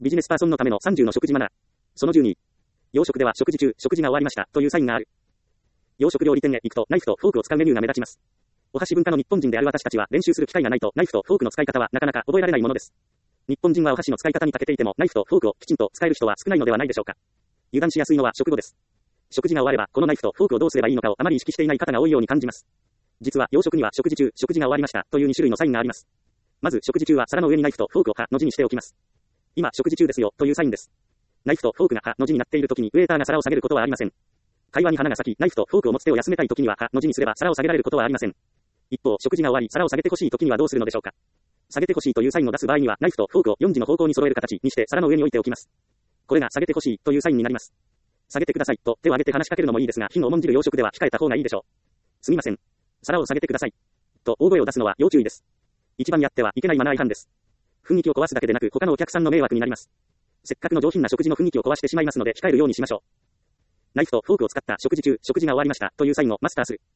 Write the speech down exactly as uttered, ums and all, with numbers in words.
ビジネスパーソンのためのさんじゅうの食事マナー。そのじゅうに。洋食では食事中、食事が終わりましたというサインがある。洋食料理店へ行くとナイフとフォークを使うメニューが目立ちます。お箸文化の日本人である私たちは練習する機会がないとナイフとフォークの使い方はなかなか覚えられないものです。日本人はお箸の使い方に長けていてもナイフとフォークをきちんと使える人は少ないのではないでしょうか。油断しやすいのは食後です。食事が終わればこのナイフとフォークをどうすればいいのかをあまり意識していない方が多いように感じます。実は洋食には食事中、食事が終わりましたというに種類のサインがあります。まず食事中は皿の上にナイフとフォークを刃の字にしておきます。今食事中ですよというサインです。ナイフとフォークが刃の字になっている時にウェーターが皿を下げることはありません。会話に花が咲き、ナイフとフォークを持つ手を休めたい時には刃の字にすれば皿を下げられることはありません。一方、食事が終わり皿を下げてほしい時にはどうするのでしょうか。下げてほしいというサインを出す場合にはナイフとフォークをよんじの方向に揃える形にして皿の上に置いておきます。これが下げてほしいというサインになります。下げてくださいと手を挙げて話しかけるのもいいですが、火の重んじる洋食では控えた方がいいでしょう。すみません。皿を下げてください。と大声を出すのは要注意です。一番やってはいけないマナー違反です。雰囲気を壊すだけでなく他のお客さんの迷惑になります。せっかくの上品な食事の雰囲気を壊してしまいますので控えるようにしましょう。ナイフとフォークを使った食事中、食事が終わりましたというサインをマスターする。